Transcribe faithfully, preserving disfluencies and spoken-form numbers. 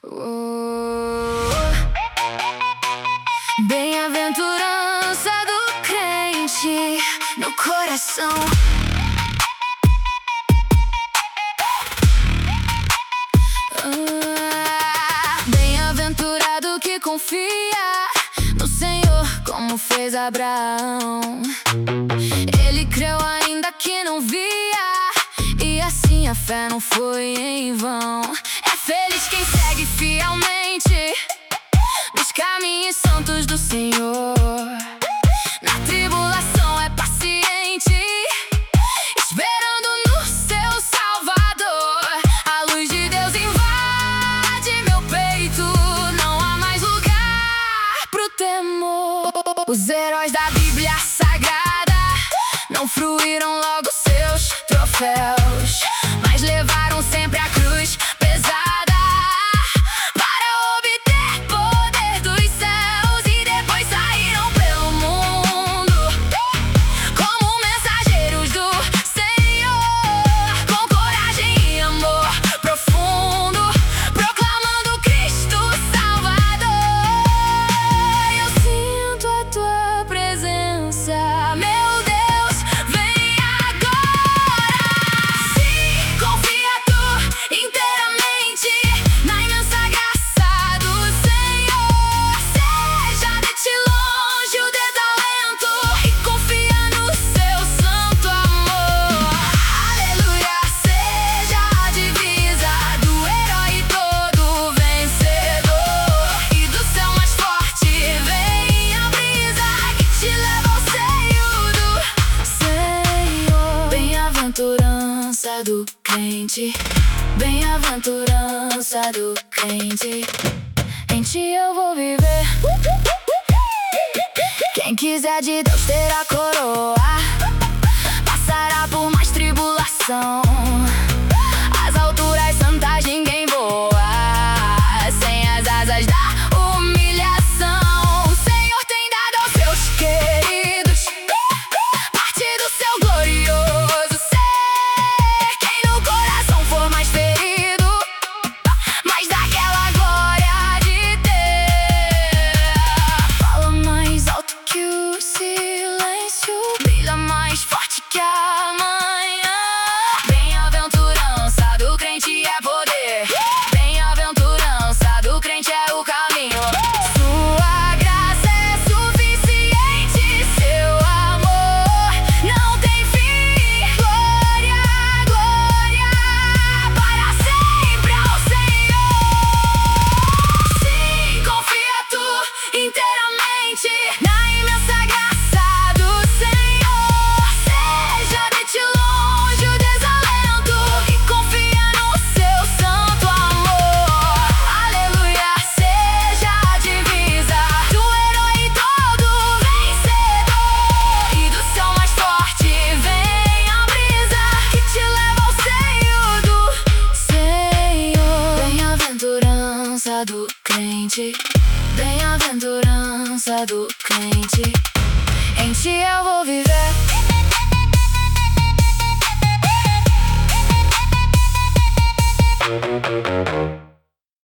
Oh, bem-aventurança do crente no coração. Ah, bem-aventurado que confia no Senhor, como fez Abraão. Ele creu ainda que não via, e assim a fé não foi em vão. É feliz quem segue fielmente nos caminhos santos do Senhor. Na tribulação é paciente, esperando no seu Salvador. A luz de Deus invade meu peito, não há mais lugar pro temor. Os heróis da Bíblia Sagrada não fruíram logo seus troféus, mas levaram sempre a cruz pesada para obter poder dos céus, e depois saíram pelo mundo como mensageiros do Senhor, com coragem e amor profundo, proclamando Cristo Salvador. Eu sinto a tua presença, meu Deus, vem agora. Sim, confia tu inteiramente na imensa graça do Senhor. Seja de ti longe o desalento e confia no seu santo amor. Aleluia, seja a divisa do herói todo vencedor, e do céu mais forte vem a brisa que te leva ao seio do Senhor. Bem-aventurança do crente, bem-aventurança do crente, em ti eu vou viver. Quem quiser de Deus terá coroa, passará por mais tribulação. As alturas santas ninguém voa sem as asas da humilhação. O Senhor tem dado aos seus queridos parte do seu glorioso ser. Quem no coração for mais ferido, mais daquela glória de ter. Fala mais alto que o silêncio, brilha mais forte que a manhã. Bem-aventurança do crente é poder, bem-aventurança do crente é o caminho. Sua graça é suficiente, seu amor não tem fim. Glória, glória, para sempre ao Senhor. Sim, confia tu inteiramente na imensa graça do Senhor. Seja de ti longe o desalento e confia no seu santo amor. Aleluia, seja a divisa do herói todo vencedor, e do céu mais forte vem a brisa que te leva ao seio do Senhor. Bem-aventurança do crente, bem-aventurança do crente, em ti eu vou viver.